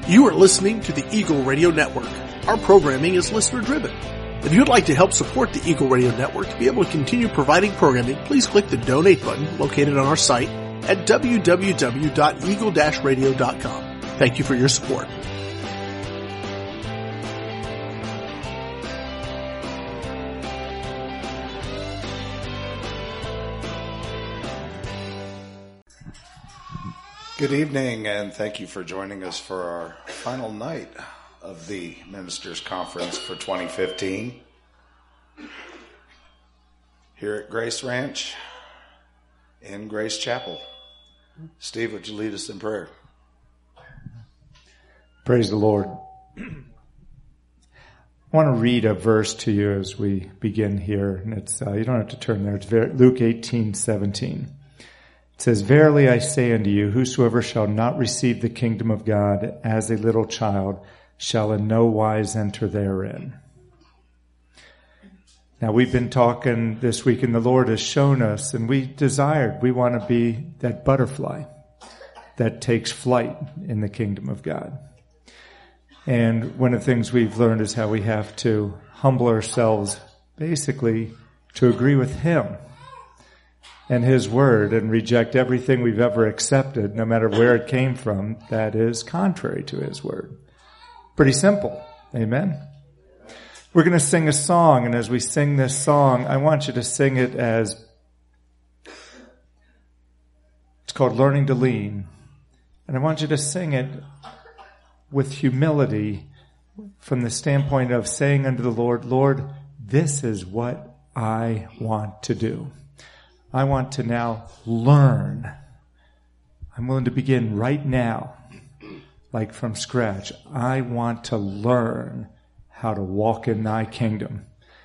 You are listening to the Eagle Radio Network. Our programming is listener-driven. If you would like to help support the Eagle Radio Network to be able to continue providing programming, please click the donate button located on our site at www.eagle-radio.com. Thank you for your support. Good evening, and thank you for joining us for our final night of the Ministers' Conference for 2015 here at Grace Ranch in Grace Chapel. Steve, would you lead us in prayer? Praise the Lord. I want to read a verse to you as we begin here, and it's you don't have to turn there. It's Luke 18:17. It says, "Verily I say unto you, whosoever shall not receive the kingdom of God as a little child shall in no wise enter therein." Now we've been talking this week, and the Lord has shown us, and we want to be that butterfly that takes flight in the kingdom of God. And one of the things we've learned is how we have to humble ourselves basically to agree with Him and His Word and reject everything we've ever accepted, no matter where it came from, that is contrary to His Word. Pretty simple. Amen? We're going to sing a song, and as we sing this song, I want you to sing it as, it's called Learning to Lean, and I want you to sing it with humility from the standpoint of saying unto the Lord, Lord, this is what I want to do. I want to now learn. I'm willing to begin right now, like from scratch. I want to learn how to walk in thy kingdom,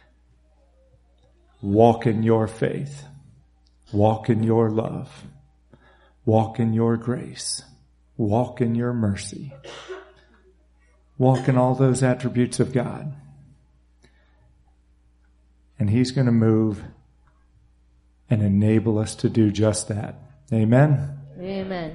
walk in your faith, walk in your love, walk in your grace, walk in your mercy, walk in all those attributes of God. And He's going to move and enable us to do just that. Amen? Amen.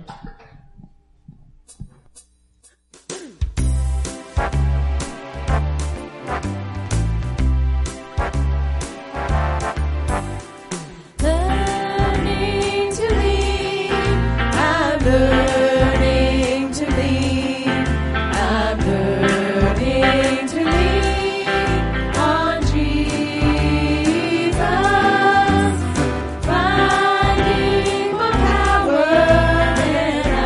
Learning to lean, I'm learning to lean, I'm learning to lean on Jesus, finding my power and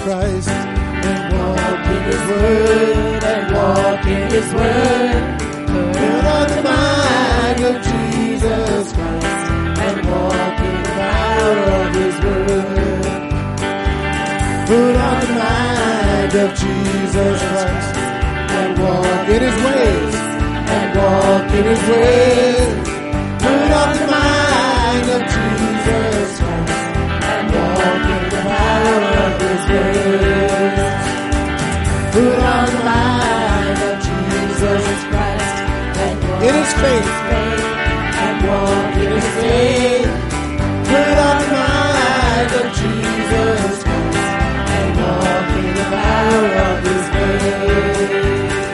Christ and walk in His word, and walk in His word. Put on the mind of Jesus Christ and walk in the power of His word. Put on the mind of Jesus Christ and walk in His ways, and walk in His ways. Put on the mind of Jesus Christ and walk in the power of His ways. Put on the mind of Jesus Christ and walk in His faith, and walk in His faith. Put on the mind of Jesus Christ and walk in the power of His ways.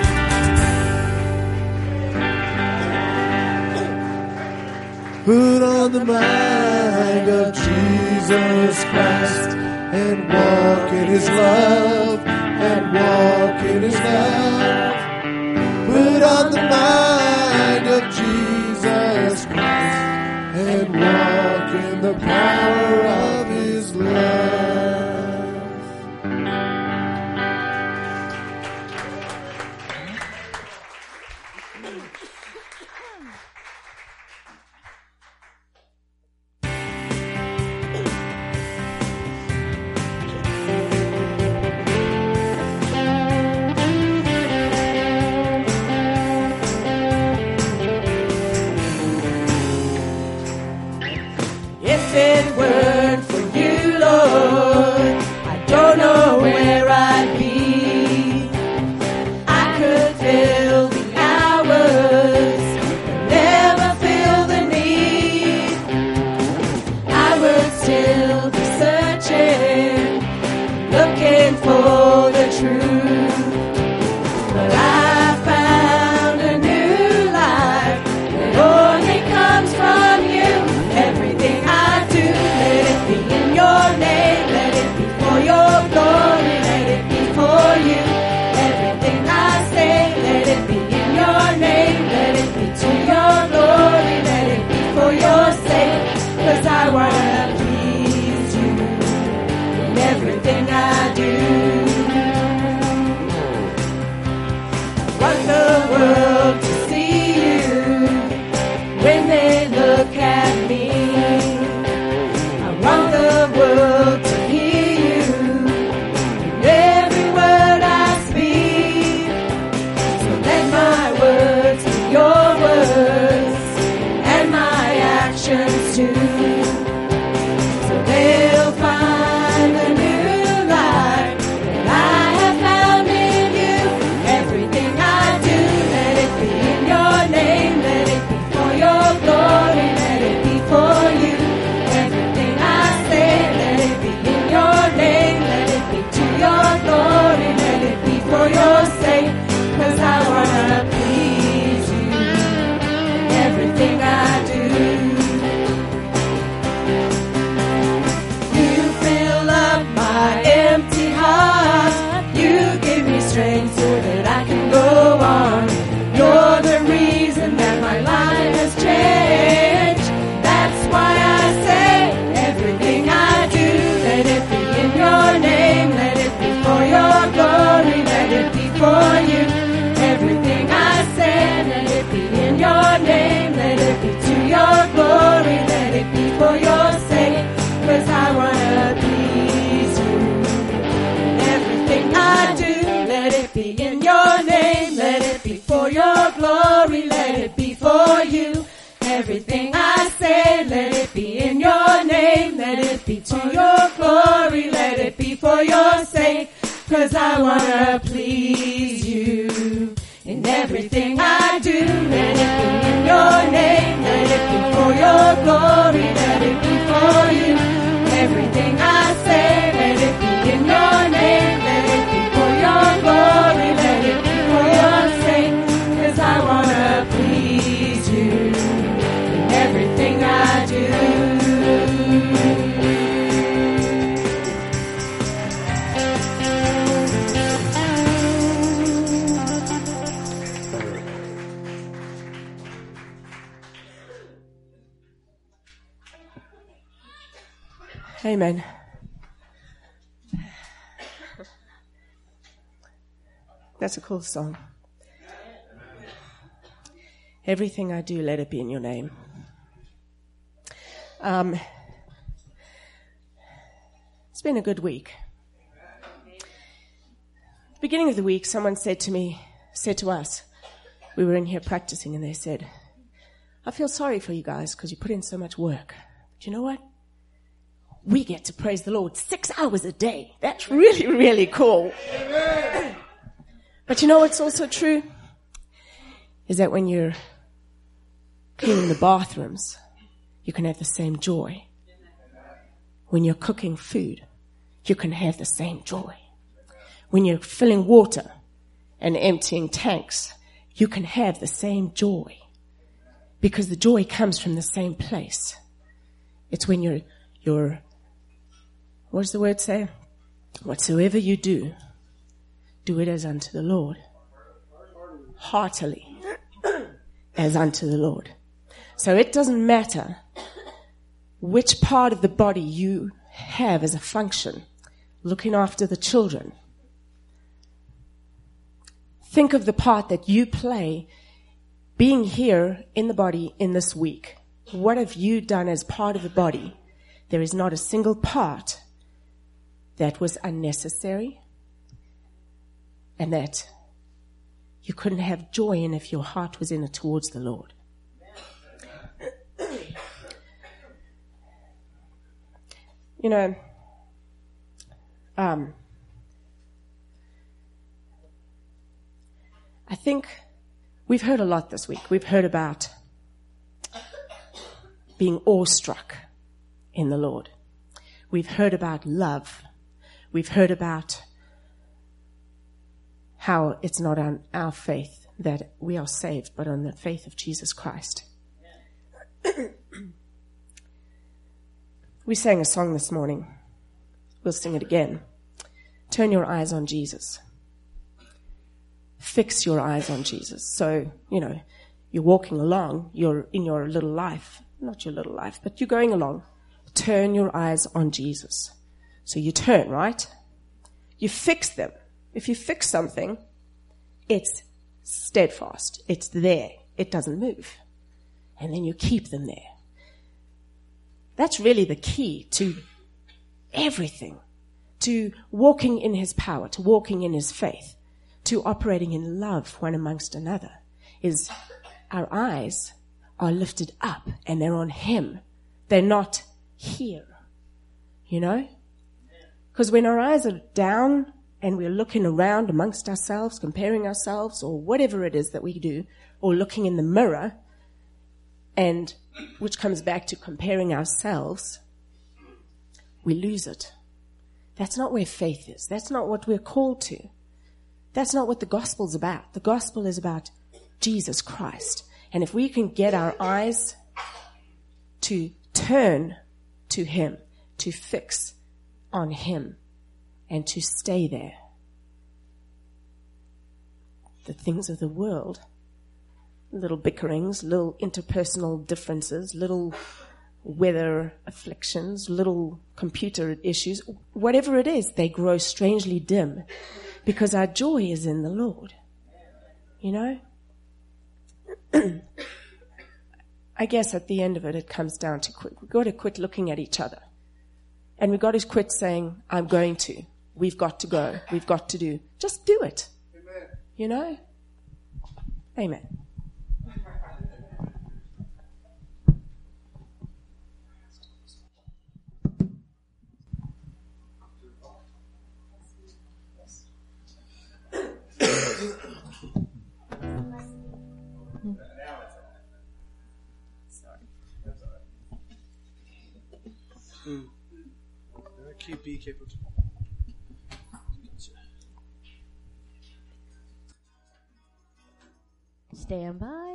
Put on the mind of Jesus Christ and walk in His love, and walk in His love. Put on the mind of Jesus Christ and walk in the power of His love. If it weren't for you, Lord, I don't know where I'd be. I could fill the hours, but never feel the need. I would still be searching, looking for the truth. But I found a new life that only comes from you. Everything I do, let it be in your name, let it be for your glory, let it be for you. Everything I say, let it be in your name, let it be to your glory, let it be for your sake. 'Cause I wanna please you in everything I do. I want the world to see you when they look at me. I want the world to hear you in every word I speak. So let my words be your words and my actions too. So they'll find a new life that I have found in you. Everything I do, let it be in your name, let it be for your glory, let it be for you. Everything I say, let it be in your name, let it be to your glory, let it be for your sake. 'Cause I wanna please you in everything I do. You fill up my empty heart. You give me strength so that I can go on. You're the reason that my life has changed. That's why I say everything I do, let it be in your name, let it be for your glory, let it be for you. Everything I say, let it be in your name, let it be to your glory, let it be for your sake. 'Cause I wanna please you. Everything I do, let it be in your name, let it be for your glory, let it be for you. Everything I say, let it be in your name, let it be to your glory, let it be for your sake. 'Cause I wanna please you. In everything I do, let it be in your name, let it be for your glory, let it be for you. Everything I say, let it be in your name, let it be for your glory, let it be for your sake. 'Cause I wanna please you in everything I do. Amen. That's a cool song. Everything I do, let it be in your name. It's been a good week. At the beginning of the week, someone said to us, we were in here practicing, and they said, I feel sorry for you guys because you put in so much work. But you know what? We get to praise the Lord 6 hours a day. That's really, really cool. But you know what's also true? Is that when you're cleaning the bathrooms, you can have the same joy. When you're cooking food, you can have the same joy. When you're filling water and emptying tanks, you can have the same joy. Because the joy comes from the same place. It's when you're what does the word say? Whatsoever you do, do it as unto the Lord. Heartily. As unto the Lord. So it doesn't matter which part of the body you have as a function. Looking after the children. Think of the part that you play being here in the body in this week. What have you done as part of the body? There is not a single part that was unnecessary and that you couldn't have joy in if your heart was in it towards the Lord. You know, I think we've heard a lot this week. We've heard about being awestruck in the Lord. We've heard about love. We've heard about how it's not on our faith that we are saved, but on the faith of Jesus Christ. We sang a song this morning. We'll sing it again. Turn your eyes on Jesus. Fix your eyes on Jesus. So, you're walking along, you're in your little life, not your little life, but you're going along. Turn your eyes on Jesus. So you turn, right? You fix them. If you fix something, it's steadfast. It's there. It doesn't move. And then you keep them there. That's really the key to everything. To walking in his power, to walking in his faith, to operating in love one amongst another, is our eyes are lifted up and they're on him. They're not here. Because when our eyes are down and we're looking around amongst ourselves, comparing ourselves, or whatever it is that we do, or looking in the mirror, and which comes back to comparing ourselves, we lose it. That's not where faith is. That's not what we're called to. That's not what the gospel's about. The gospel is about Jesus Christ. And if we can get our eyes to turn to him, to fix on him, and to stay there, the things of the world, little bickerings, little interpersonal differences, little weather afflictions, little computer issues, whatever it is, they grow strangely dim because our joy is in the Lord. I guess at the end of it, it comes down to we've got to quit looking at each other. And we've got to quit saying, I'm going to. We've got to go. We've got to do. Just do it. Amen. Amen. Stand by.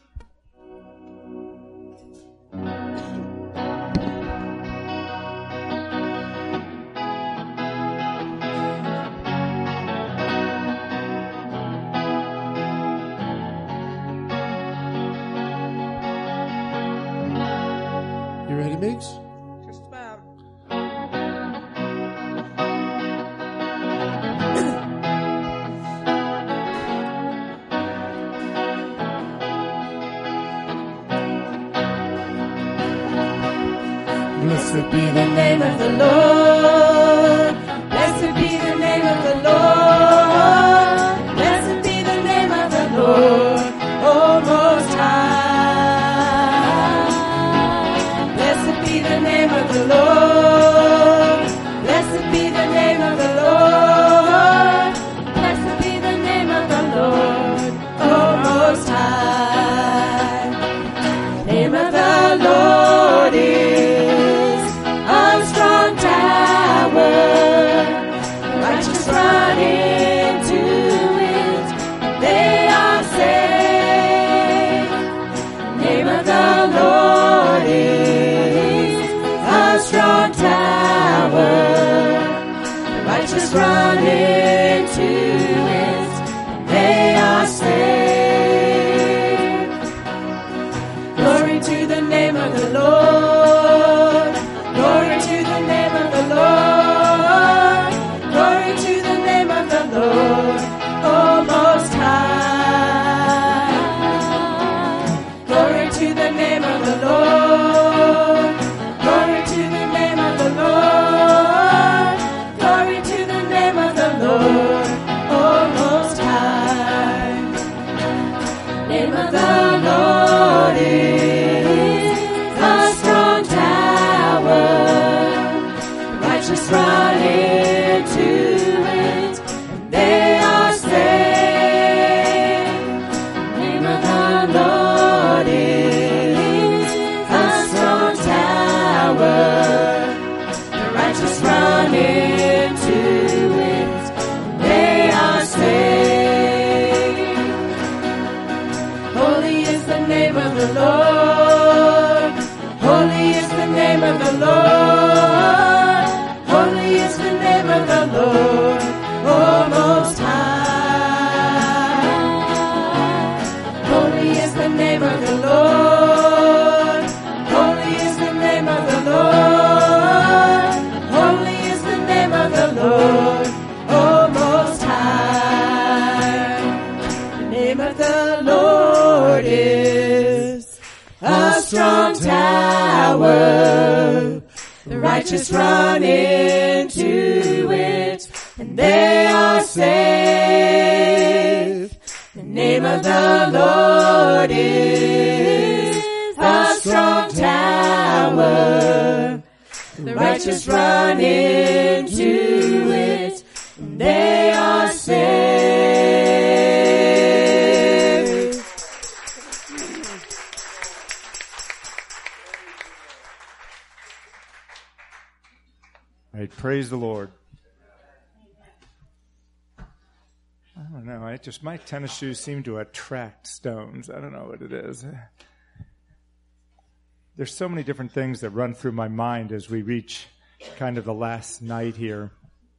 You ready, Migs? Just about. Blessed be the name of the Lord. Blessed be the name of the Lord. Blessed be the name of the Lord, oh Most High. Blessed be the name of the Lord. Blessed be the name of the Lord. Blessed be the name of the Lord, oh Most High. Name of the Lord is a strong tower. Righteous run into it, they are saved. Name of the Lord is a strong tower. Righteous run into it, they are saved. Glory to the name of the Lord. Glory to the name of the Lord. Glory to the name of the Lord, oh Most High. Glory to the name of the Lord. Glory to the name of the Lord. Glory to the name of the Lord, oh Most High. Name of the Lord is a strong tower. Righteous run into it, they are saved. Name of the Lord is a strong tower. The righteous run into it, they are saved. Holy is the name of the Lord. Holy is the name of the Lord. Holy is the name of the Lord, oh Most High. Holy is the name of the Lord. Holy is the name of the Lord. Holy is the name of the Lord, oh Most High. The name of the Lord is a strong tower. The righteous run into it, and they are saved. The name of the Lord is a strong tower. The righteous run into it, and they are saved. All right, praise the Lord. I don't know. My tennis shoes seem to attract stones. I don't know what it is. There's so many different things that run through my mind as we reach kind of the last night here.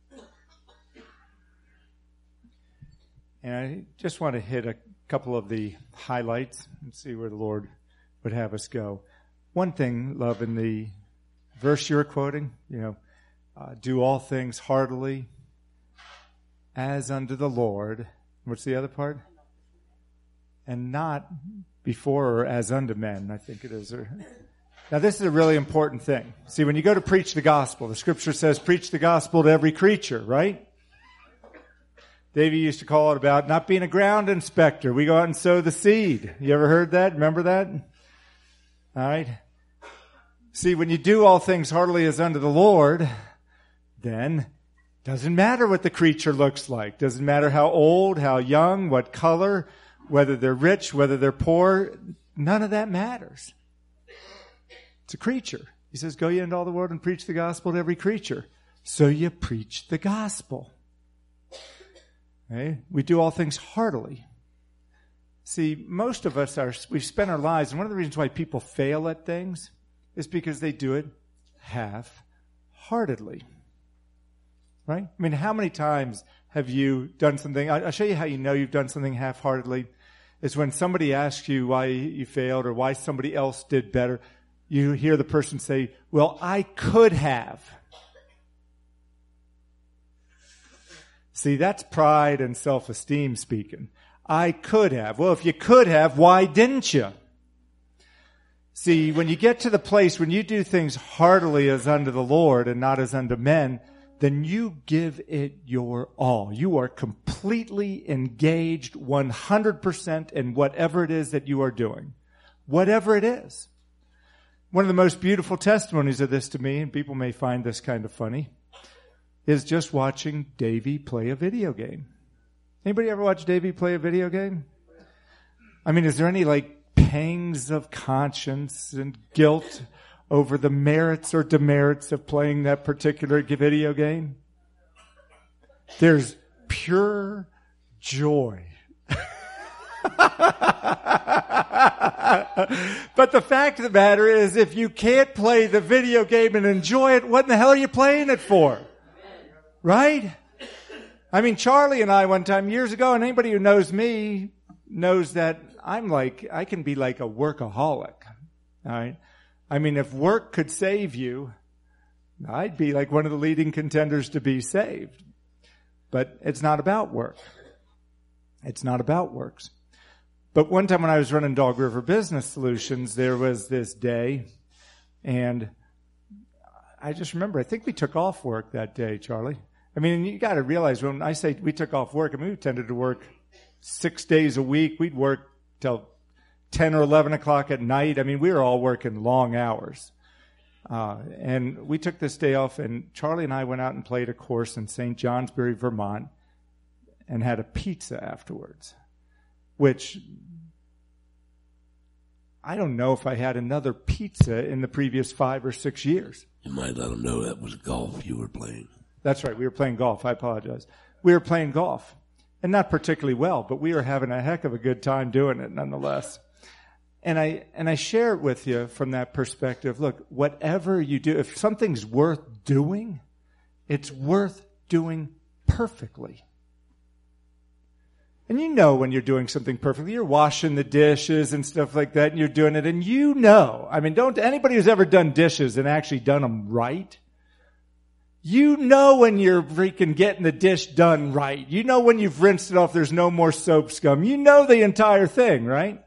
And I just want to hit a couple of the highlights and see where the Lord would have us go. One thing, love, in the verse you're quoting, do all things heartily as unto the Lord. What's the other part? And not before or as unto men, I think it is. Now, this is a really important thing. See, when you go to preach the gospel, the scripture says preach the gospel to every creature, right? David used to call it about not being a ground inspector. We go out and sow the seed. You ever heard that? Remember that? All right. See, when you do all things heartily as unto the Lord, then doesn't matter what the creature looks like. Doesn't matter how old, how young, what color, whether they're rich, whether they're poor. None of that matters. It's a creature. He says, go ye into all the world and preach the gospel to every creature. So you preach the gospel. Okay? We do all things heartily. See, most of us we've spent our lives, and one of the reasons why people fail at things is because they do it half-heartedly. Right? I mean, how many times have you done something? I'll show you how you know you've done something half-heartedly. It's when somebody asks you why you failed or why somebody else did better. You hear the person say, well, I could have. See, that's pride and self-esteem speaking. I could have. Well, if you could have, why didn't you? See, when you get to the place when you do things heartily as unto the Lord and not as unto men, then you give it your all. You are completely engaged 100% in whatever it is that you are doing. Whatever it is. One of the most beautiful testimonies of this to me, and people may find this kind of funny, is just watching Davey play a video game. Anybody ever watch Davey play a video game? I mean, is there any pangs of conscience and guilt over the merits or demerits of playing that particular video game? There's pure joy. But the fact of the matter is, if you can't play the video game and enjoy it, what in the hell are you playing it for? Right? I mean, Charlie and I one time years ago, and anybody who knows me knows that I can be like a workaholic. All right? I mean, if work could save you, I'd be like one of the leading contenders to be saved. But it's not about work. It's not about works. But one time when I was running Dog River Business Solutions, there was this day, and I just remember, I think we took off work that day, Charlie. I mean, you got to realize when I say we took off work, I mean, we tended to work 6 days a week. We'd work till 10 or 11 o'clock at night. I mean, we were all working long hours. And we took this day off, and Charlie and I went out and played a course in St. Johnsbury, Vermont, and had a pizza afterwards, which I don't know if I had another pizza in the previous 5 or 6 years. You might let them know that was golf you were playing. That's right. We were playing golf. I apologize. We were playing golf, and not particularly well, but we were having a heck of a good time doing it nonetheless. And I share it with you from that perspective. Look, whatever you do, if something's worth doing, it's worth doing perfectly. And you know when you're doing something perfectly, you're washing the dishes and stuff like that, and you're doing it, and you know. I mean, anybody who's ever done dishes and actually done them right, you know when you're freaking getting the dish done right. You know when you've rinsed it off, there's no more soap scum. You know the entire thing, right?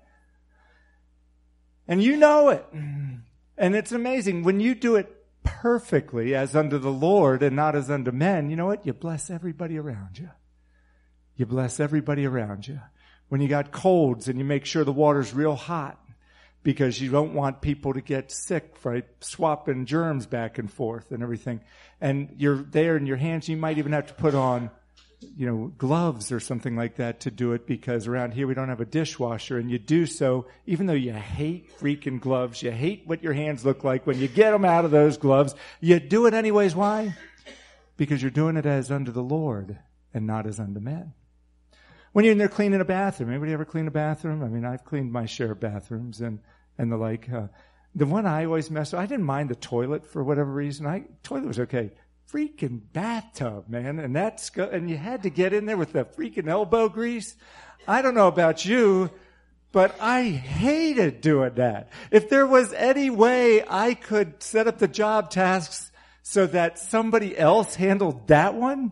And you know it. And it's amazing. When you do it perfectly as unto the Lord and not as unto men, you know what? You bless everybody around you. You bless everybody around you. When you got colds and you make sure the water's real hot because you don't want people to get sick, right? Swapping germs back and forth and everything. And you're there in your hands. You might even have to put on, gloves or something like that to do it, because around here we don't have a dishwasher, and you do so even though you hate freaking gloves. You hate what your hands look like when you get them out of those gloves. You do it anyways. Why? Because you're doing it as unto the Lord and not as unto men. When you're in there cleaning a bathroom, anybody ever clean a bathroom? I mean, I've cleaned my share of bathrooms and the like. The one I always mess with, I didn't mind the toilet for whatever reason. Toilet was okay. Freaking bathtub, man. And you had to get in there with the freaking elbow grease. I don't know about you, but I hated doing that. If there was any way I could set up the job tasks so that somebody else handled that one,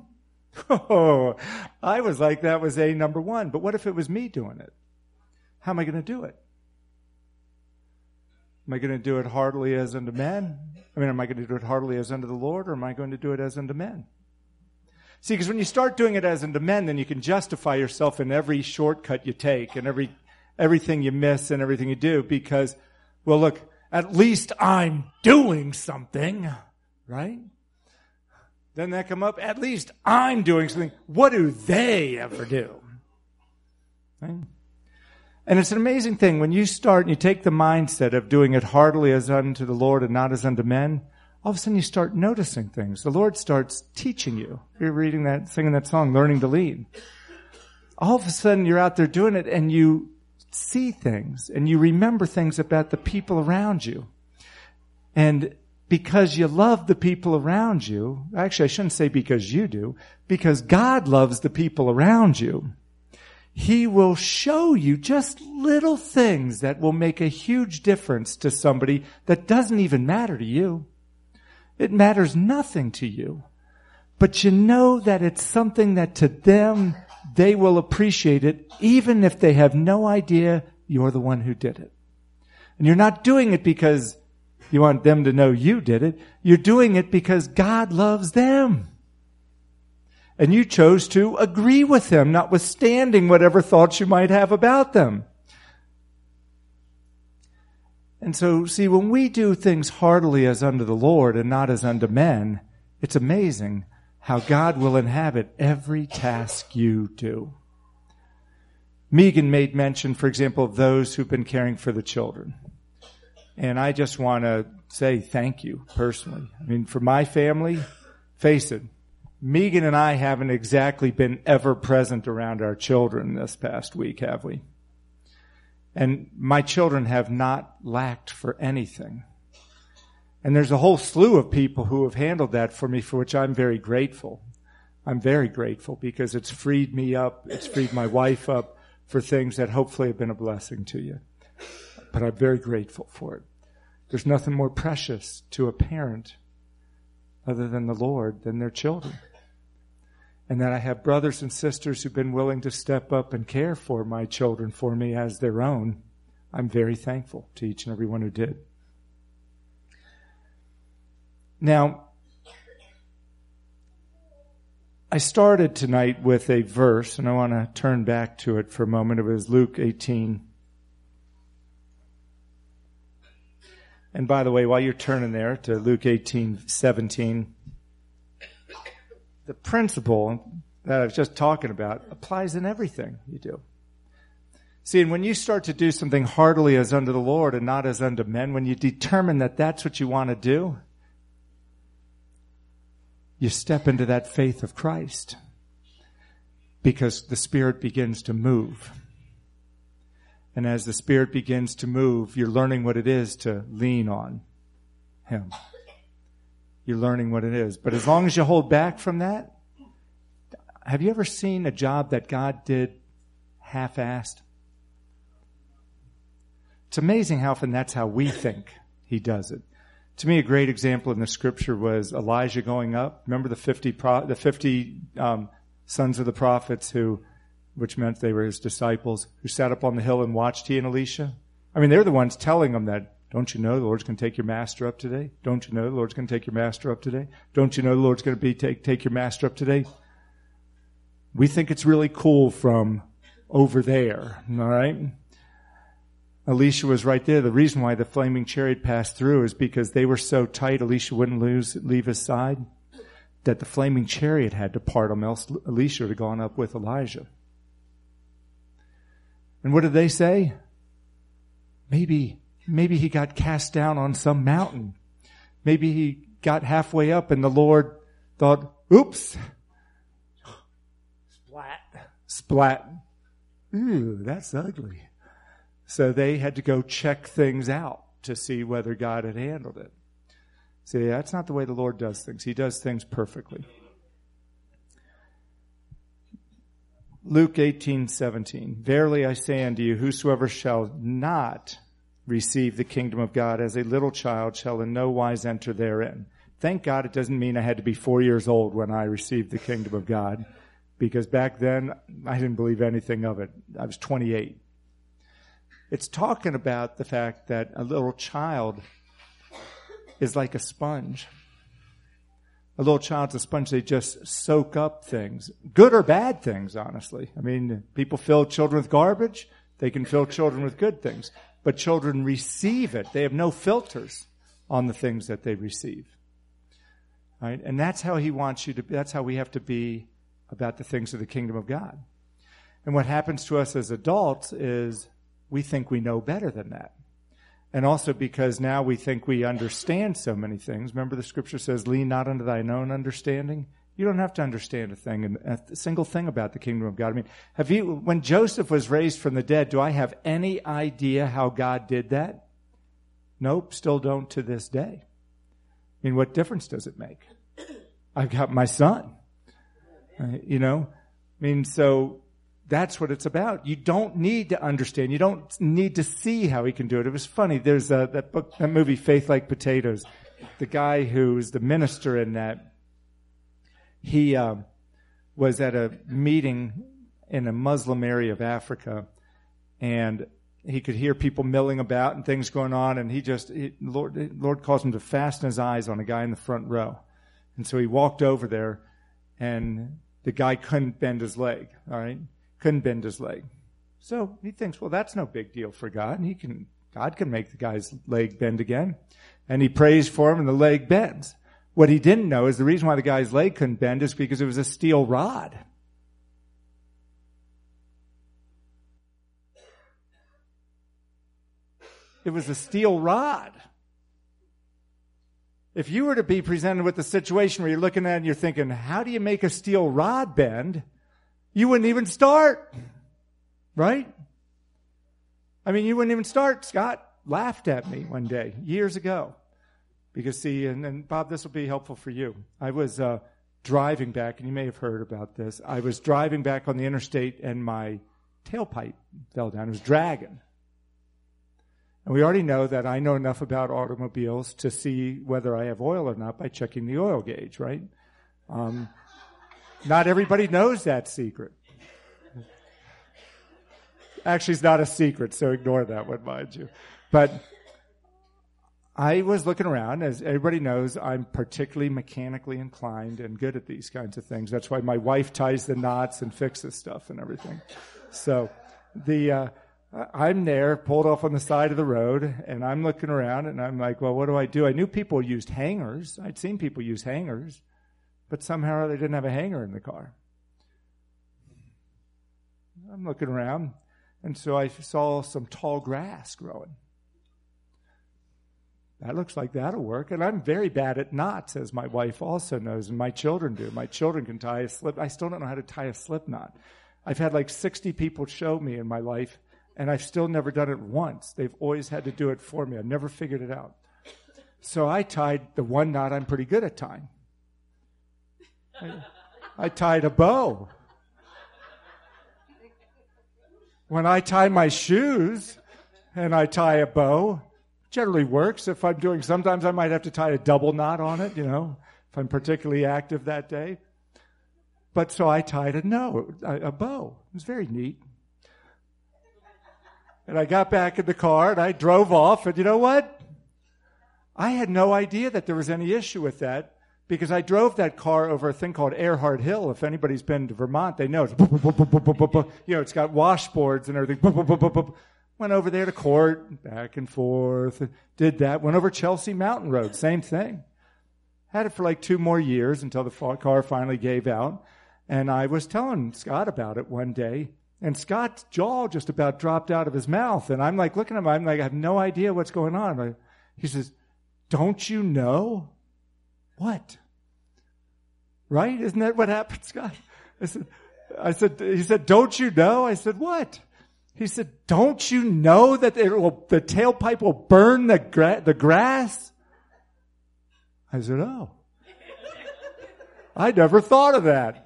I was like, that was number one. But what if it was me doing it? How am I going to do it? Am I going to do it heartily as unto men? Am I going to do it heartily as unto the Lord, or am I going to do it as unto men? See, because when you start doing it as unto men, then you can justify yourself in every shortcut you take and everything you miss and everything you do, because, well, look, at least I'm doing something, right? Then that come up, at least I'm doing something. What do they ever do? Right? And it's an amazing thing. When you start and you take the mindset of doing it heartily as unto the Lord and not as unto men, all of a sudden you start noticing things. The Lord starts teaching you. You're reading that, singing that song, Learning to Lead. All of a sudden you're out there doing it, and you see things and you remember things about the people around you. And because you love the people around you, actually I shouldn't say because you do, because God loves the people around you, He will show you just little things that will make a huge difference to somebody that doesn't even matter to you. It matters nothing to you. But you know that it's something that to them, they will appreciate it, even if they have no idea you're the one who did it. And you're not doing it because you want them to know you did it. You're doing it because God loves them. And you chose to agree with them, notwithstanding whatever thoughts you might have about them. And so, see, when we do things heartily as unto the Lord and not as unto men, it's amazing how God will inhabit every task you do. Megan made mention, for example, of those who've been caring for the children. And I just want to say thank you personally. I mean, for my family, face it, Megan and I haven't exactly been ever present around our children this past week, have we? And my children have not lacked for anything. And there's a whole slew of people who have handled that for me, for which I'm very grateful. I'm very grateful because it's freed me up, it's freed my wife up for things that hopefully have been a blessing to you. But I'm very grateful for it. There's nothing more precious to a parent other than the Lord than their children. And that I have brothers and sisters who've been willing to step up and care for my children for me as their own. I'm very thankful to each and every one who did. Now, I started tonight with a verse, and I want to turn back to it for a moment. It was Luke 18. And by the way, while you're turning there to Luke 18:17, the principle that I was just talking about applies in everything you do. See, and when you start to do something heartily as unto the Lord and not as unto men, when you determine that that's what you want to do, you step into that faith of Christ because the Spirit begins to move. And as the Spirit begins to move, you're learning what it is to lean on Him. You're learning what it is. But as long as you hold back from that, have you ever seen a job that God did half-assed? It's amazing how often that's how we think He does it. To me, a great example in the Scripture was Elijah going up. Remember the 50 sons of the prophets which meant they were his disciples, who sat up on the hill and watched he and Elisha? I mean, they're the ones telling him that, don't you know the Lord's going to take your master up today? Don't you know the Lord's going to take your master up today? Don't you know the Lord's going to take your master up today? We think it's really cool from over there, all right? Elisha was right there. The reason why the flaming chariot passed through is because they were so tight, Elisha wouldn't leave his side, that the flaming chariot had to part him, else Elisha would have gone up with Elijah. And what did they say? Maybe he got cast down on some mountain. Maybe he got halfway up and the Lord thought, oops. Splat. Ooh, that's ugly. So they had to go check things out to see whether God had handled it. See, that's not the way the Lord does things. He does things perfectly. Luke 18:17. Verily I say unto you, whosoever shall not receive the kingdom of God as a little child shall in no wise enter therein. Thank God it doesn't mean I had to be 4 years old when I received the kingdom of God, because back then I didn't believe anything of it. I was 28. It's talking about the fact that a little child is like a sponge. A little child's a sponge. They just soak up things, good or bad things, honestly. I mean, people fill children with garbage. They can fill children with good things. But children receive it. They have no filters on the things that they receive. Right? And that's how He wants you to be. That's how we have to be about the things of the kingdom of God. And what happens to us as adults is we think we know better than that. And also because now we think we understand so many things. Remember the Scripture says, lean not unto thine own understanding. You don't have to understand a single thing about the kingdom of God. I mean, when Joseph was raised from the dead, do I have any idea how God did that? Nope, still don't to this day. I mean, what difference does it make? I've got my son. So that's what it's about. You don't need to understand. You don't need to see how He can do it. It was funny. There's that movie, Faith Like Potatoes. The guy who's the minister in that, he was at a meeting in a Muslim area of Africa, and he could hear people milling about and things going on, and Lord caused him to fasten his eyes on a guy in the front row. And so he walked over there, and the guy couldn't bend his leg, all right? Couldn't bend his leg. So he thinks, well, that's no big deal for God. God can make the guy's leg bend again. And he prays for him, and the leg bends. What he didn't know is the reason why the guy's leg couldn't bend is because it was a steel rod. It was a steel rod. If you were to be presented with a situation where you're looking at it and you're thinking, how do you make a steel rod bend? You wouldn't even start. Right? I mean, you wouldn't even start. Scott laughed at me one day, years ago. Because see, and Bob, this will be helpful for you. I was driving back, and you may have heard about this. I was driving back on the interstate, and my tailpipe fell down. It was dragging. And we already know that I know enough about automobiles to see whether I have oil or not by checking the oil gauge, right? Not everybody knows that secret. Actually, it's not a secret, so ignore that one, mind you. But I was looking around. As everybody knows, I'm particularly mechanically inclined and good at these kinds of things. That's why my wife ties the knots and fixes stuff and everything. So I'm there, pulled off on the side of the road, and I'm looking around, and I'm like, well, what do I do? I knew people used hangers. I'd seen people use hangers, but somehow they didn't have a hanger in the car. I'm looking around, and so I saw some tall grass growing. That looks like that'll work. And I'm very bad at knots, as my wife also knows, and my children do. My children can tie a slip. I still don't know how to tie a slip knot. I've had like 60 people show me in my life, and I've still never done it once. They've always had to do it for me. I've never figured it out. So I tied the one knot I'm pretty good at tying. I tied a bow. When I tie my shoes and I tie a bow, generally works. If I'm doing, sometimes I might have to tie a double knot on it, if I'm particularly active that day. But so I tied a bow. It was very neat. And I got back in the car and I drove off, and you know what? I had no idea that there was any issue with that, because I drove that car over a thing called Earhart Hill. If anybody's been to Vermont, they know it's it's got washboards and everything. Went over there to court, back and forth, did that. Went over Chelsea Mountain Road, same thing. Had it for like 2 more years until the car finally gave out. And I was telling Scott about it one day, and Scott's jaw just about dropped out of his mouth. And I'm like looking at him, I'm like, I have no idea what's going on. He says, don't you know? What? Right? Isn't that what happened, Scott? He said, don't you know? I said, what? He said, don't you know that the tailpipe will burn the grass? I said, oh. I never thought of that.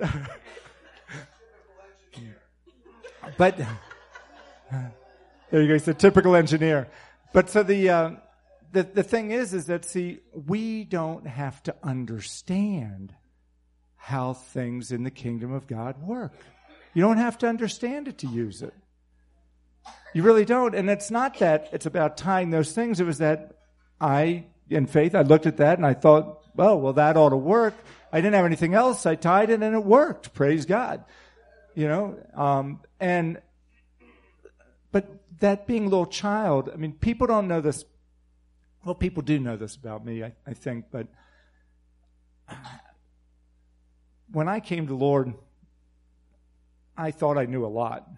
But there you go. He's a typical engineer. But so the thing is that, see, we don't have to understand how things in the kingdom of God work. You don't have to understand it to use it. You really don't. And it's not that it's about tying those things. It was that in faith, I looked at that and I thought, well, that ought to work. I didn't have anything else. I tied it and it worked. Praise God. But that being a little child, I mean, people don't know this. Well, people do know this about me, I think. But when I came to the Lord, I thought I knew a lot.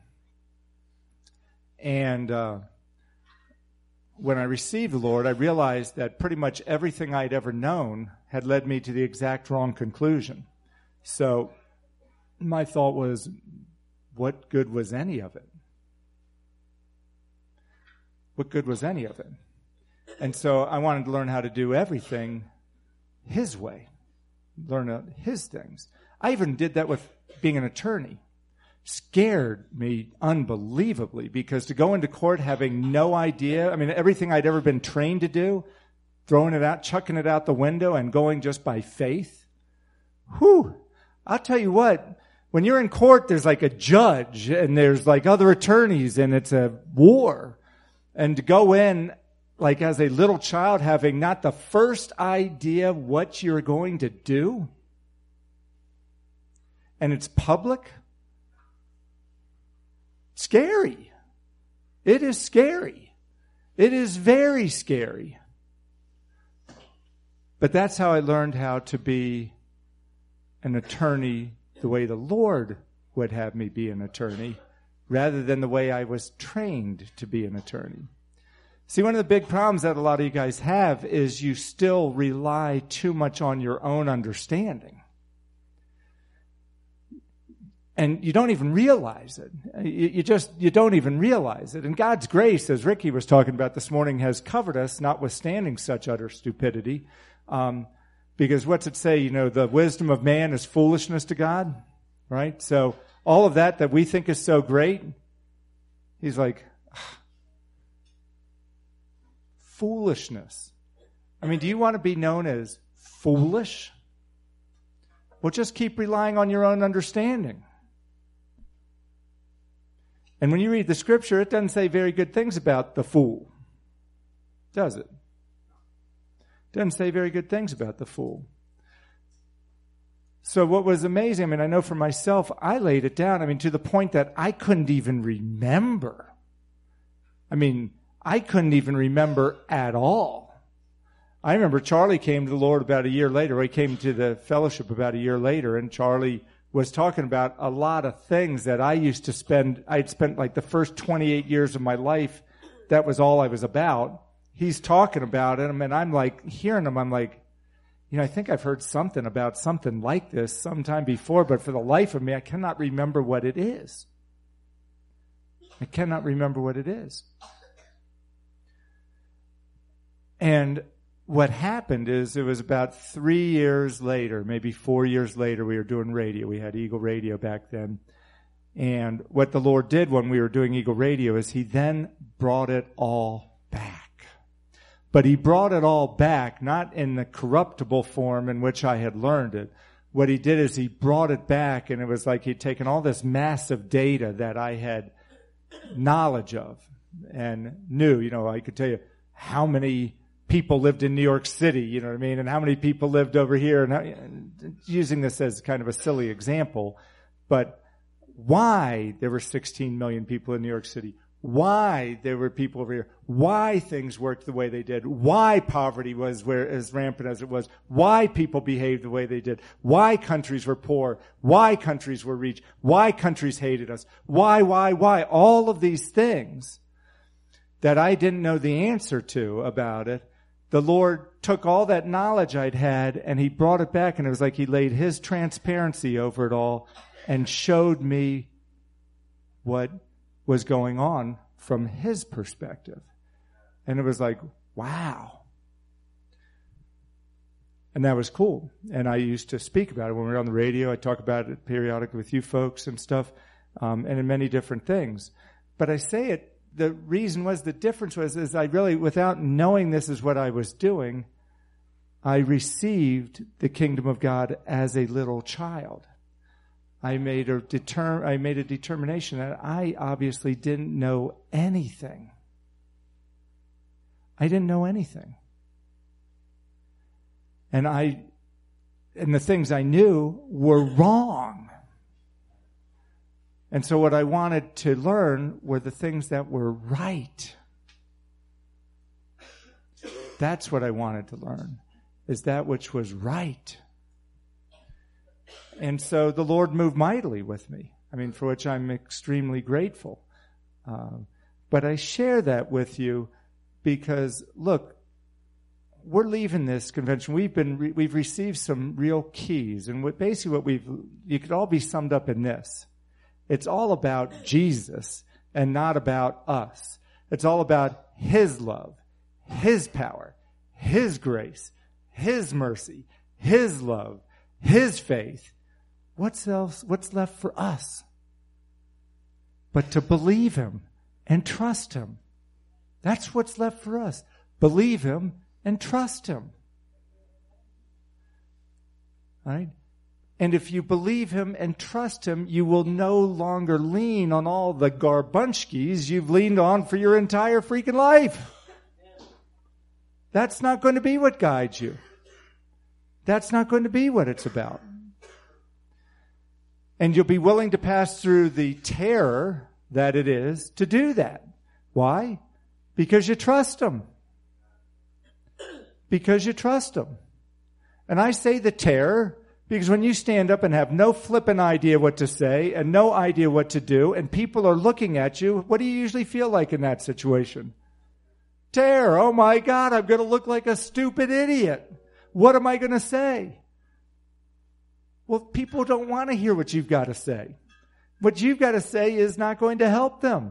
And when I received the Lord, I realized that pretty much everything I'd ever known had led me to the exact wrong conclusion. So my thought was, what good was any of it? What good was any of it? And so I wanted to learn how to do everything His way, learn His things. I even did that with being an attorney. Scared me unbelievably, because to go into court having no idea, I mean, everything I'd ever been trained to do, throwing it out, chucking it out the window and going just by faith. Whew. I'll tell you what, when you're in court, there's like a judge and there's like other attorneys and it's a war. And to go in like as a little child, having not the first idea what you're going to do, and it's public, scary. It is scary. It is very scary. But that's how I learned how to be an attorney the way the Lord would have me be an attorney, rather than the way I was trained to be an attorney. See, one of the big problems that a lot of you guys have is you still rely too much on your own understanding. And you don't even realize it. You don't even realize it. And God's grace, as Ricky was talking about this morning, has covered us, notwithstanding such utter stupidity. Because what's it say? You know, the wisdom of man is foolishness to God, right? So all of that we think is so great, he's like, foolishness. I mean, do you want to be known as foolish? Well, just keep relying on your own understanding. And when you read the scripture, it doesn't say very good things about the fool, does it? It doesn't say very good things about the fool. So what was amazing, I mean, I know for myself, I laid it down, I mean, to the point that I couldn't even remember. I mean, I couldn't even remember at all. I remember Charlie came to the Lord about a year later. He came to the fellowship about a year later, and Charlie was talking about a lot of things that I used to spend. I'd spent like the first 28 years of my life. That was all I was about. He's talking about it, and I'm like hearing him. I'm like, you know, I think I've heard something about something like this sometime before, but for the life of me, I cannot remember what it is. I cannot remember what it is. And what happened is it was about 3 years later, maybe 4 years later, we were doing radio. We had Eagle Radio back then. And what the Lord did when we were doing Eagle Radio is he then brought it all back. But he brought it all back, not in the corruptible form in which I had learned it. What he did is he brought it back, and it was like he'd taken all this massive data that I had knowledge of and knew. You know, I could tell you how many people lived in New York City, you know what I mean, and how many people lived over here, and using this as kind of a silly example, but why there were 16 million people in New York City, why there were people over here, why things worked the way they did, why poverty was as rampant as it was, why people behaved the way they did, why countries were poor, why countries were rich, why countries hated us, why, all of these things that I didn't know the answer to about it. The Lord took all that knowledge I'd had and he brought it back, and it was like he laid his transparency over it all and showed me what was going on from his perspective. And it was like, wow. And that was cool. And I used to speak about it when we were on the radio. I talk about it periodically with you folks and stuff, and in many different things. But I say it, the reason was, the difference was, is I really, without knowing this is what I was doing, I received the kingdom of God as a little child. I made a determination that I obviously didn't know anything. I didn't know anything. And the things I knew were wrong. And so what I wanted to learn were the things that were right. That's what I wanted to learn, is that which was right. And so the Lord moved mightily with me, I mean, for which I'm extremely grateful. But I share that with you because, look, we're leaving this convention. We've received some real keys, and you could all be summed up in this. It's all about Jesus and not about us. It's all about his love, his power, his grace, his mercy, his love, his faith. What's left for us but to believe him and trust him? That's what's left for us. Believe him and trust him. Right? And if you believe him and trust him, you will no longer lean on all the garbunchkis you've leaned on for your entire freaking life. That's not going to be what guides you. That's not going to be what it's about. And you'll be willing to pass through the terror that it is to do that. Why? Because you trust him. Because you trust him. And I say the terror because when you stand up and have no flippant idea what to say and no idea what to do, and people are looking at you, what do you usually feel like in that situation? Terror. Oh my God, I'm going to look like a stupid idiot. What am I going to say? Well, people don't want to hear what you've got to say. What you've got to say is not going to help them.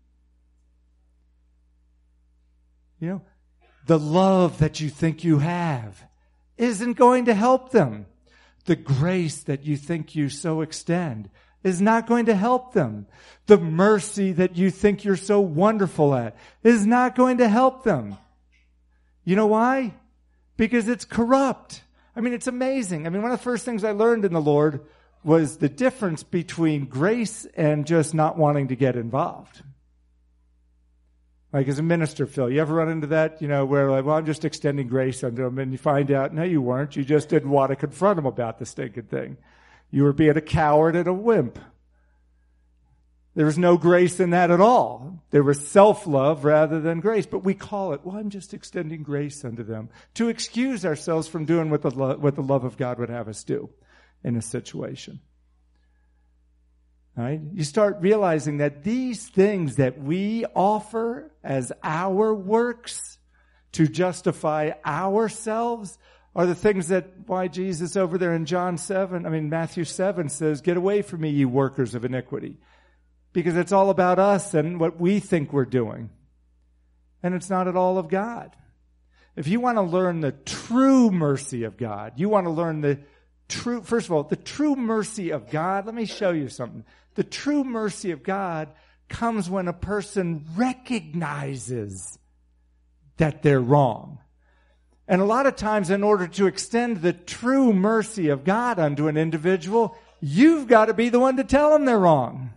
You know, the love that you think you have isn't going to help them. The grace that you think you so extend is not going to help them. The mercy that you think you're so wonderful at is not going to help them. You know why? Because it's corrupt. I mean, it's amazing. I mean, one of the first things I learned in the Lord was the difference between grace and just not wanting to get involved. Like as a minister, Phil, you ever run into that, where like, well, I'm just extending grace unto them, and you find out, no, you weren't. You just didn't want to confront them about the stinking thing. You were being a coward and a wimp. There was no grace in that at all. There was self-love rather than grace. But we call it, well, I'm just extending grace unto them, to excuse ourselves from doing what the love of God would have us do in a situation. All right? You start realizing that these things that we offer as our works to justify ourselves are the things that why Jesus over there in Matthew 7 says, get away from me, you workers of iniquity. Because it's all about us and what we think we're doing. And it's not at all of God. If you want to learn the true mercy of God, you want to learn the true mercy of God, let me show you something. The true mercy of God comes when a person recognizes that they're wrong. And a lot of times, in order to extend the true mercy of God unto an individual, you've got to be the one to tell them they're wrong.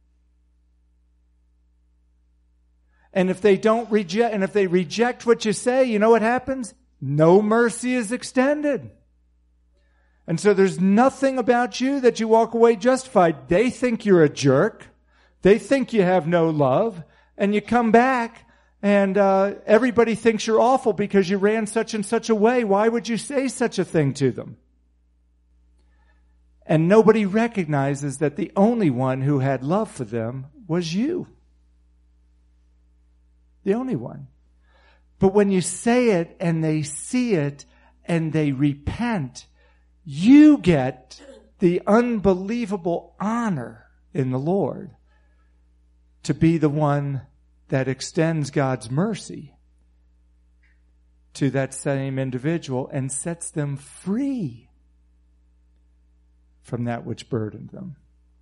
And if they reject what you say, you know what happens? No mercy is extended. And so there's nothing about you that you walk away justified. They think you're a jerk. They think you have no love. And you come back and everybody thinks you're awful because you ran such and such a way. Why would you say such a thing to them? And nobody recognizes that the only one who had love for them was you. The only one. But when you say it and they see it and they repent, you get the unbelievable honor in the Lord to be the one that extends God's mercy to that same individual and sets them free from that which burdened them.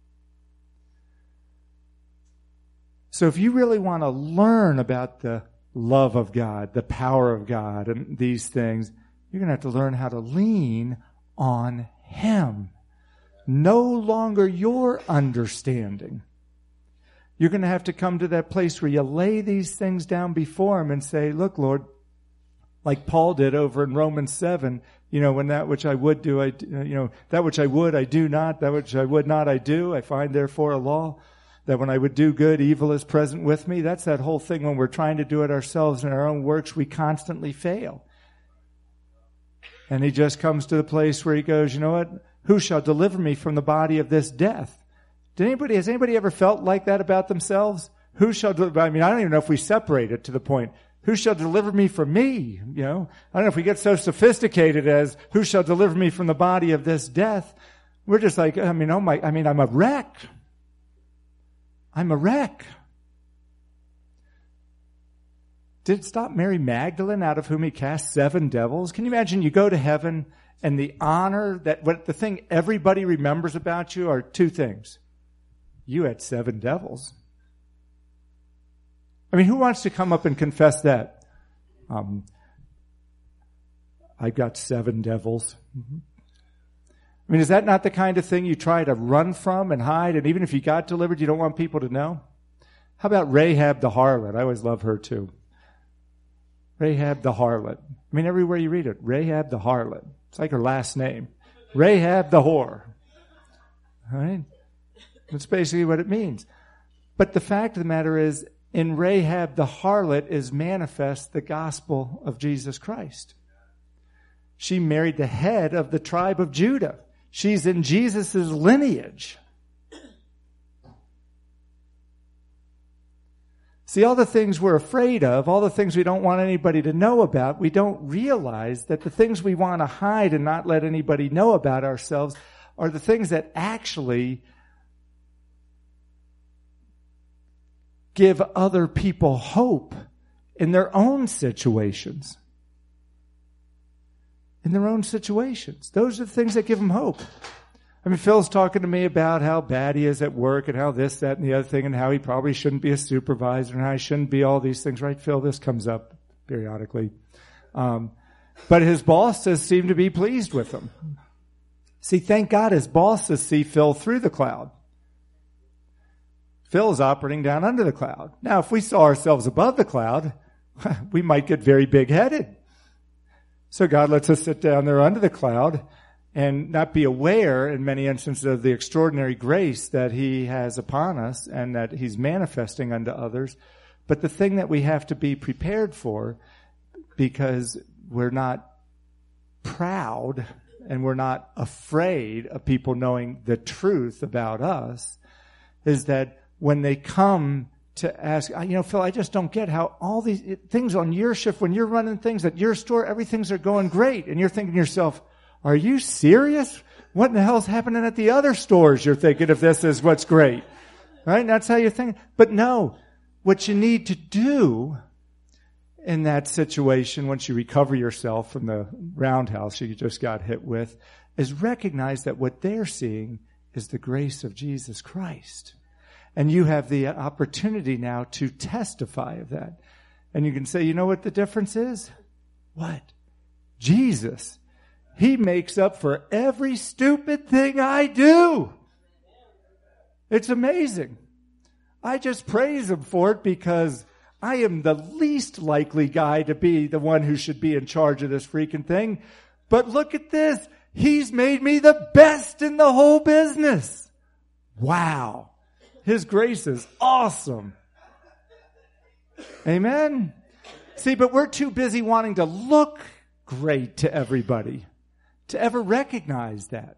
So if you really want to learn about the love of God, the power of God, and these things, you're going to have to learn how to lean on Him. No longer your understanding. You're going to have to come to that place where you lay these things down before Him and say, look, Lord, like Paul did over in Romans 7, when that which I would do, that which I would, I do not, that which I would not, I do. I find therefore a law that when I would do good, evil is present with me. That's that whole thing when we're trying to do it ourselves in our own works, we constantly fail. And he just comes to the place where he goes, you know what? Who shall deliver me from the body of this death? Has anybody ever felt like that about themselves? Who shall deliver? I don't even know if we separate it to the point. Who shall deliver me from me? I don't know if we get so sophisticated as who shall deliver me from the body of this death. We're just like, I'm a wreck. I'm a wreck. Did it stop Mary Magdalene, out of whom he cast 7 devils? Can you imagine you go to heaven and the honor the thing everybody remembers about you are 2 things. You had 7 devils. Who wants to come up and confess that? I got 7 devils. I mean, is that not the kind of thing you try to run from and hide? And even if you got delivered, you don't want people to know? How about Rahab the harlot? I always love her too. Rahab the harlot. I mean, everywhere you read it, Rahab the harlot. It's like her last name. Rahab the whore. All right? That's basically what it means. But the fact of the matter is, in Rahab the harlot is manifest the gospel of Jesus Christ. She married the head of the tribe of Judah. She's in Jesus' lineage. See, all the things we're afraid of, all the things we don't want anybody to know about, we don't realize that the things we want to hide and not let anybody know about ourselves are the things that actually give other people hope in their own situations. In their own situations. Those are the things that give them hope. I mean, Phil's talking to me about how bad he is at work and how this, that, and the other thing, and how he probably shouldn't be a supervisor and how he shouldn't be all these things. Right, Phil? This comes up periodically. But his bosses seem to be pleased with him. See, thank God his bosses see Phil through the cloud. Phil is operating down under the cloud. Now, if we saw ourselves above the cloud, we might get very big-headed. So God lets us sit down there under the cloud and not be aware in many instances of the extraordinary grace that he has upon us and that he's manifesting unto others. But the thing that we have to be prepared for, because we're not proud and we're not afraid of people knowing the truth about us, is that when they come to ask, Phil, I just don't get how all these things on your shift, when you're running things at your store, everything's are going great. And you're thinking to yourself, are you serious? What in the hell's happening at the other stores? You're thinking if this is what's great. Right? And that's how you think. But no, what you need to do in that situation, once you recover yourself from the roundhouse you just got hit with, is recognize that what they're seeing is the grace of Jesus Christ. And you have the opportunity now to testify of that. And you can say, you know what the difference is? What? Jesus. He makes up for every stupid thing I do. It's amazing. I just praise him for it because I am the least likely guy to be the one who should be in charge of this freaking thing. But look at this. He's made me the best in the whole business. Wow. His grace is awesome. Amen? See, but we're too busy wanting to look great to everybody to ever recognize that.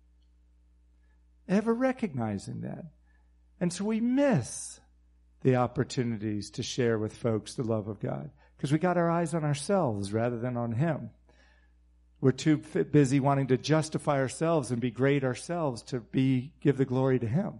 Ever recognizing that. And so we miss the opportunities to share with folks the love of God because we got our eyes on ourselves rather than on Him. We're too busy wanting to justify ourselves and be great ourselves to give the glory to Him.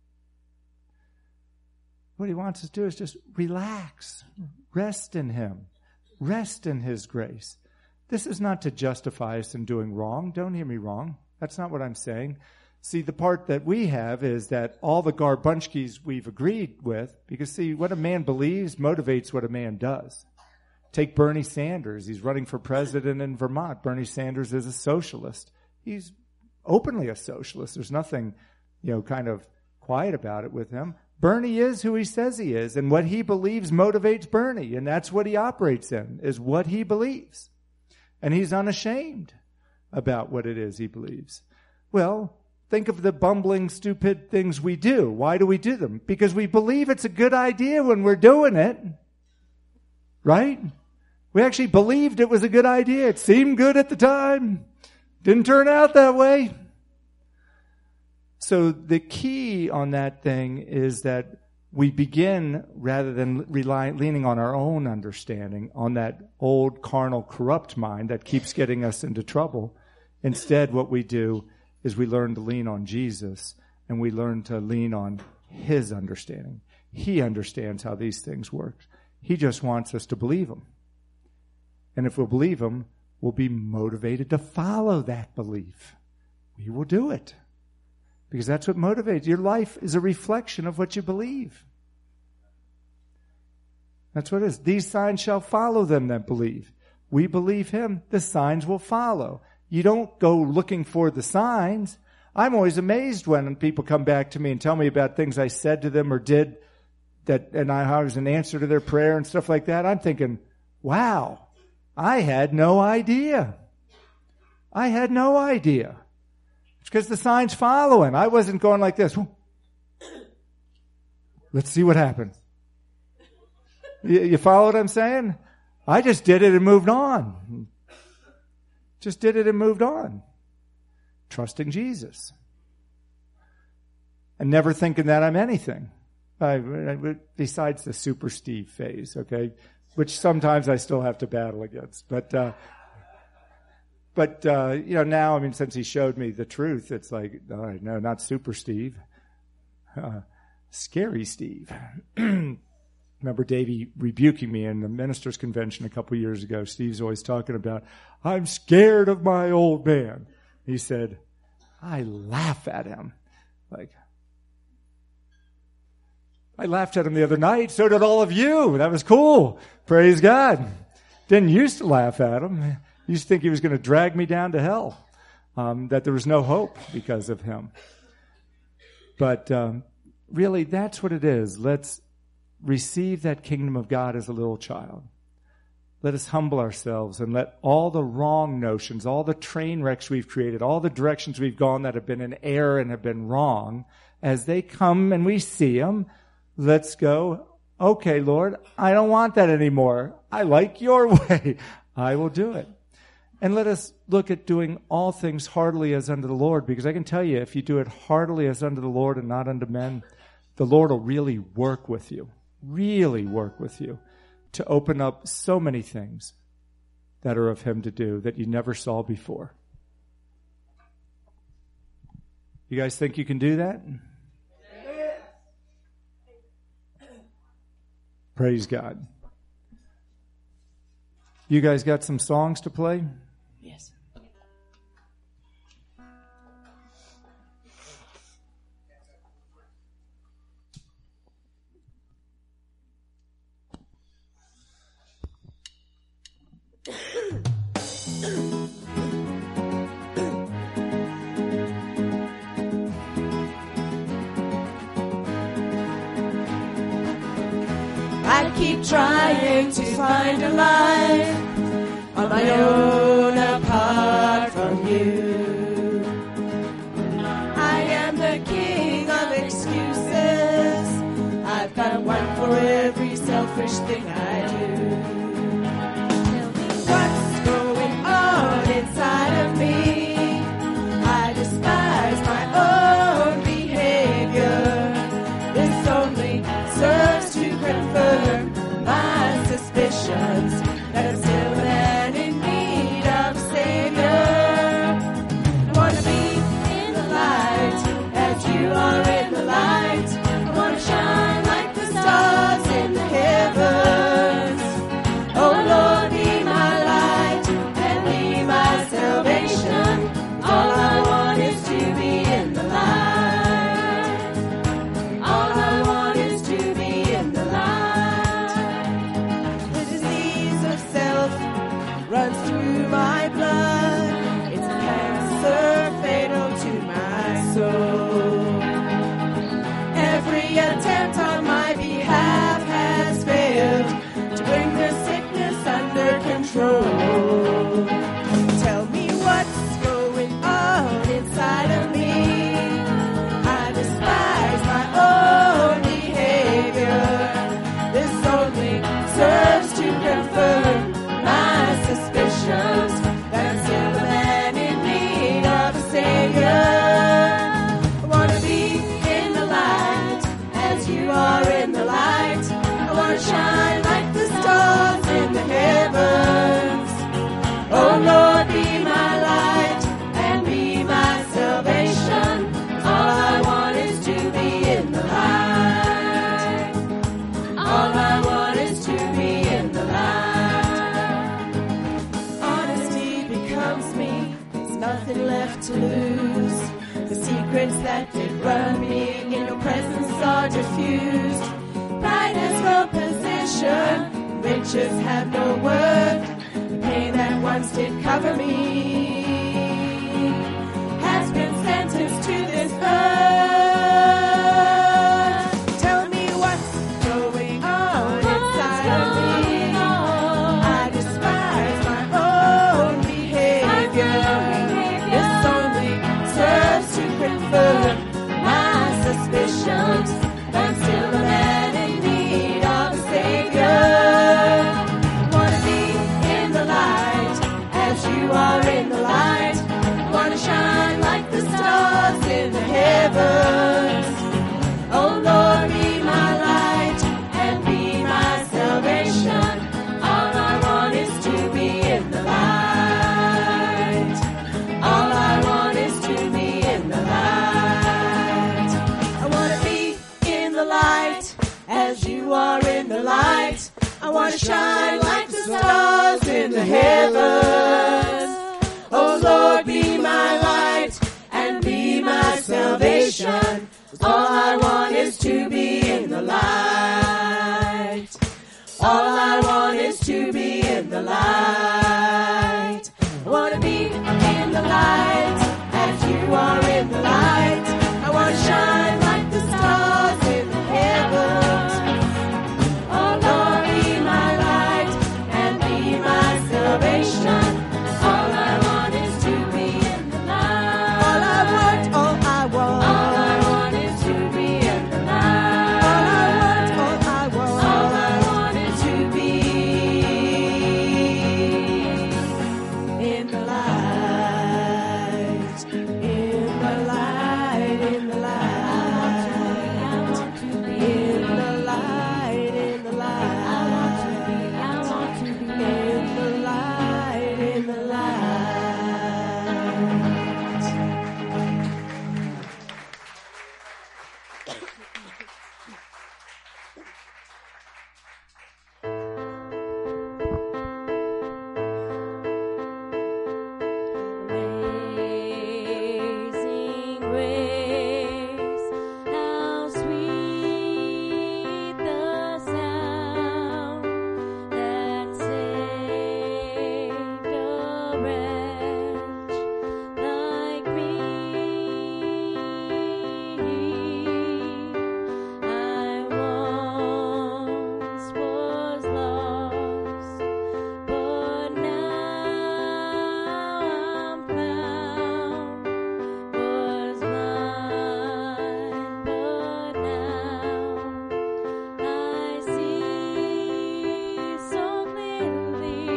What He wants us to do is just relax, rest in Him, rest in His grace. This is not to justify us in doing wrong. Don't hear me wrong. That's not what I'm saying. See, the part that we have is that all the Garbunchkis we've agreed with, because see, what a man believes motivates what a man does. Take Bernie Sanders. He's running for president in Vermont. Bernie Sanders is a socialist. He's openly a socialist. There's nothing, kind of quiet about it with him. Bernie is who he says he is, and what he believes motivates Bernie, and that's what he operates in, is what he believes. And he's unashamed about what it is he believes. Well, think of the bumbling, stupid things we do. Why do we do them? Because we believe it's a good idea when we're doing it. Right? We actually believed it was a good idea. It seemed good at the time. Didn't turn out that way. So the key on that thing is that we begin, rather than leaning on our own understanding, on that old carnal corrupt mind that keeps getting us into trouble. Instead, what we do is we learn to lean on Jesus, and we learn to lean on His understanding. He understands how these things work. He just wants us to believe Him. And if we'll believe Him, we'll be motivated to follow that belief. We will do it. Because that's what motivates. Your life is a reflection of what you believe. That's what it is. These signs shall follow them that believe. We believe Him, the signs will follow. You don't go looking for the signs. I'm always amazed when people come back to me and tell me about things I said to them or did and I was an answer to their prayer and stuff like that. I'm thinking, wow, I had no idea. I had no idea. It's because the sign's following. I wasn't going like this. Let's see what happens. You follow what I'm saying? I just did it and moved on. Just did it and moved on. Trusting Jesus. And never thinking that I'm anything. Besides the Super Steve phase, okay? Which sometimes I still have to battle against. But now, I mean, since he showed me the truth, it's like, all right, no, not Super Steve. Scary Steve. Remember Davey rebuking me in the ministers' convention a couple years ago. Steve's always talking about, I'm scared of my old man. He said, I laugh at him. Like, I laughed at him the other night. So did all of you. That was cool. Praise God. Didn't used to laugh at him. Used to think he was going to drag me down to hell. That there was no hope because of him. But really, that's what it is. Let's receive that kingdom of God as a little child. Let us humble ourselves and let all the wrong notions, all the train wrecks we've created, all the directions we've gone that have been in error and have been wrong, as they come and we see them, let's go, okay, Lord, I don't want that anymore. I like your way. I will do it. And let us look at doing all things heartily as unto the Lord, because I can tell you, if you do it heartily as unto the Lord and not unto men, the Lord will really work with you to open up so many things that are of him to do that you never saw before. You guys think you can do that? Praise God. You guys got some songs to play? Yes. I keep trying to find a life on my own apart from you. I am the king of excuses. I've got one for every selfish thing I do. Tell me what's going on inside of me. I despise my own behavior. This only serves to confirm my suspicions that I'm still a man in need of a savior. I want to be in the light as you are in the light. I want to shine like the stars in the heavens. Oh Lord, be my light and be my salvation. All I want is to be in the light. All I want is to be in the light. The disease of self runs through my blood. It's a cancer fatal to my soul. Every attempt on my behalf has failed to bring the sickness under control. Tell me what's going on inside of me. I despise my own behavior. This only serves to confirm my suspicions that I'm still a man in need of a savior. I want to be in the light as you are in the light. I want to shine like the stars in the heavens. Oh Lord, be my light and be my salvation. All I want is to be in the light. All I want is to be in the light. Honesty becomes me. There's nothing left to lose. The secrets that did run me in your presence are diffused. Pride has no position. Riches have no worth. The pain that once did cover me Lord, be my light and be my salvation. All I want is to be in the light. All I want is to be in the light. I want to be in the light as you are in the light. I want to shine like the stars in the heavens. Oh Lord, be my light and be my salvation. All I want is to be in the light. All I want, all I want. All I want is to be in the light. All I want, all I want. All I want is to be in the light. In the light, in the light. In the light, in the light. In the light, in the light. Amazing grace, how sweet the sound that saved a wretch like me. I once was lost, but now I'm found. Was blind, but now I see so clearly.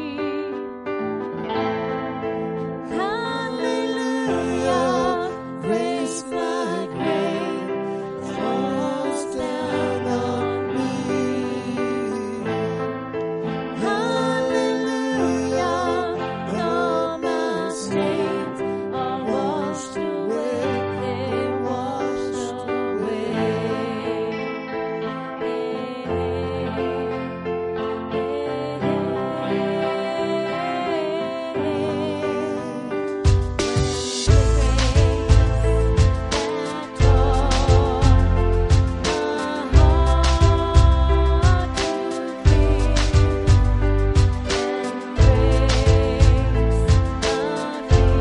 Hallelujah, grace like rain falls down on me. Hallelujah, all my sins are washed away. They're washed away.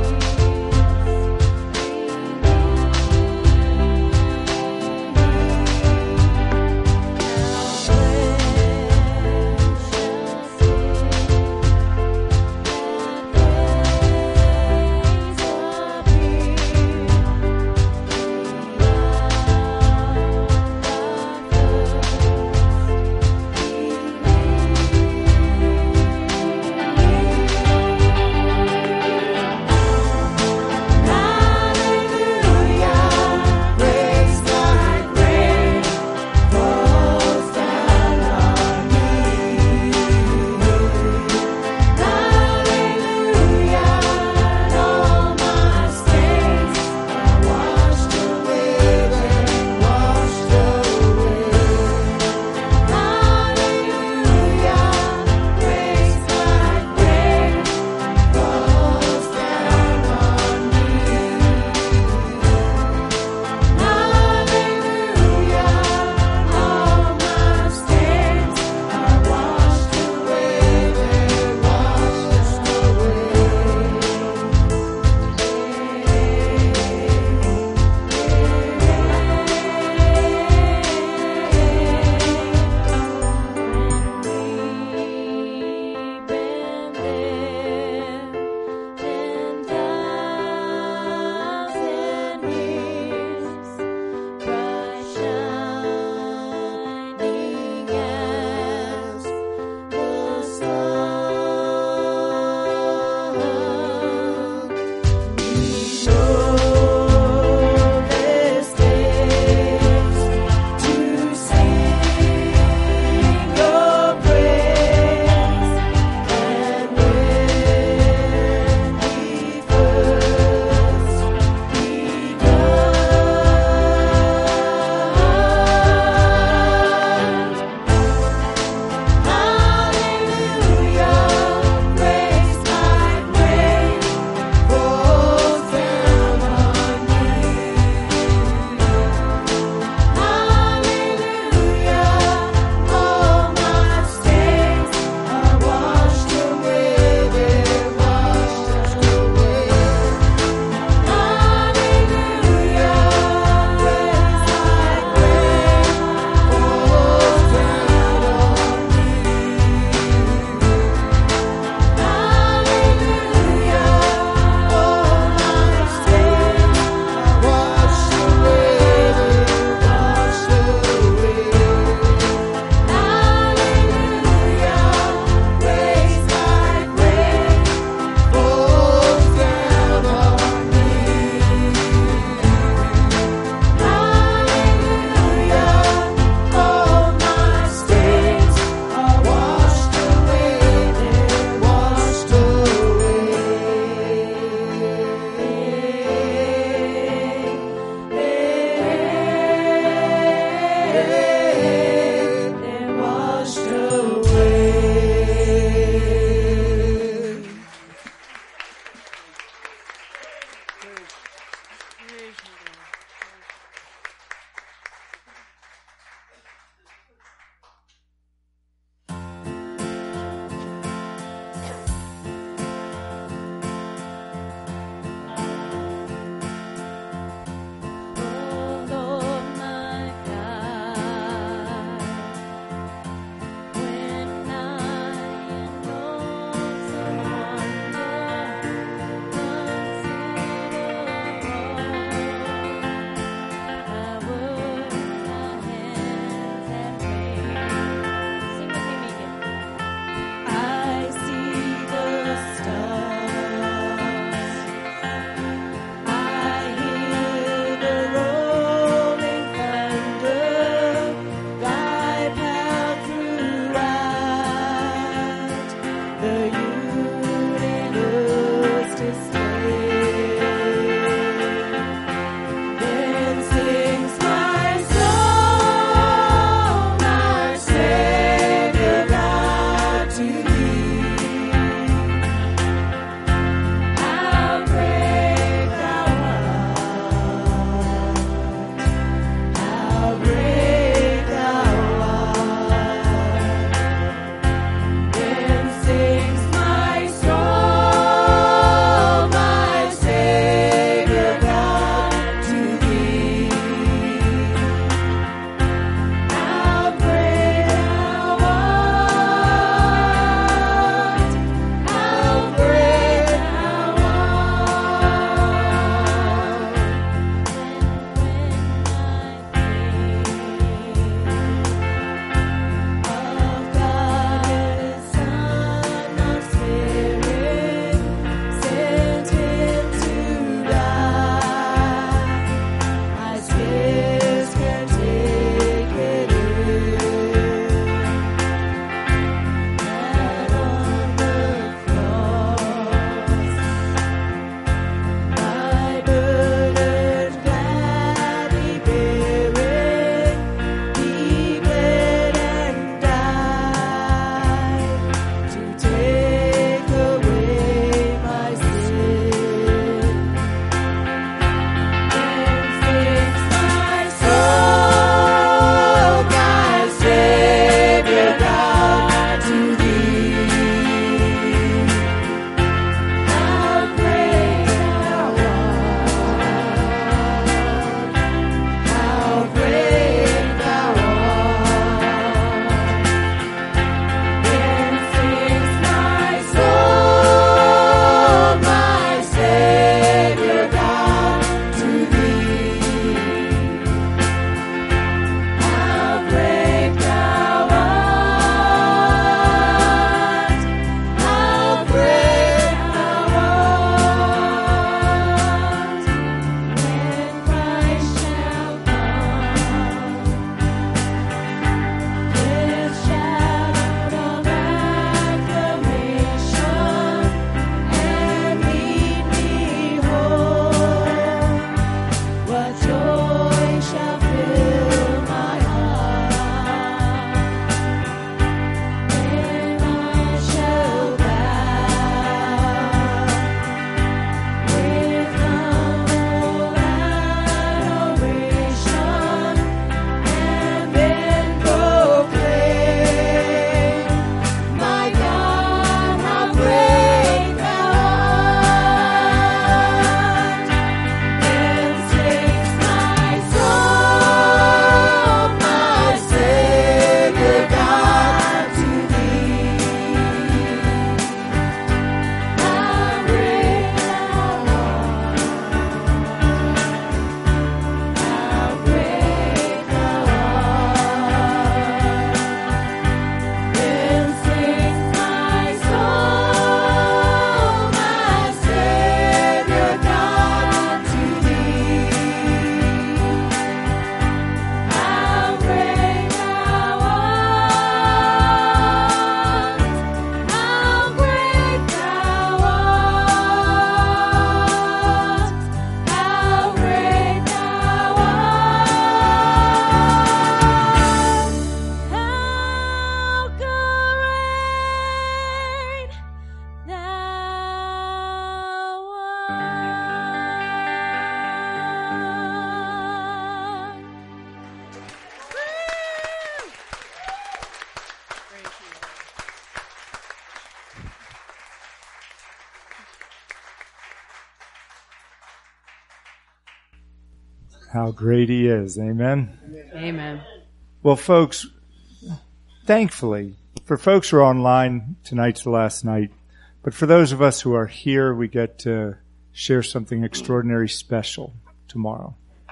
How great He is. Amen. Amen. Well, folks, thankfully, for folks who are online, tonight's the last night. But for those of us who are here, we get to share something extraordinary special tomorrow.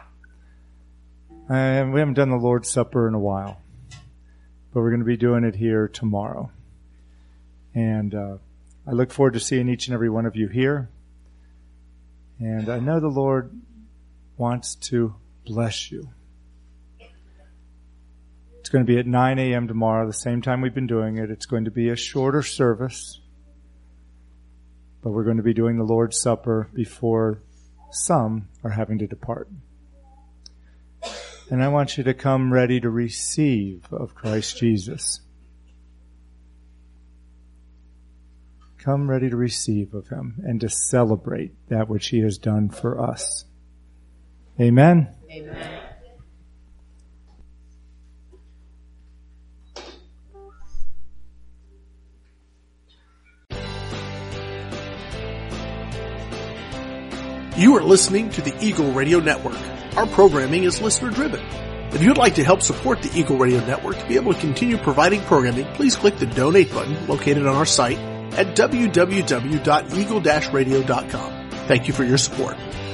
And we haven't done the Lord's Supper in a while, but we're going to be doing it here tomorrow. And I look forward to seeing each and every one of you here. And I know the Lord wants to bless you. It's going to be at 9 a.m. tomorrow, the same time we've been doing it. It's going to be a shorter service, but we're going to be doing the Lord's Supper before some are having to depart. And I want you to come ready to receive of Christ Jesus. Come ready to receive of Him and to celebrate that which He has done for us. Amen? Amen. You are listening to the Eagle Radio Network. Our programming is listener driven. If you'd like to help support the Eagle Radio Network to be able to continue providing programming, please click the donate button located on our site at www.eagle-radio.com. Thank you for your support.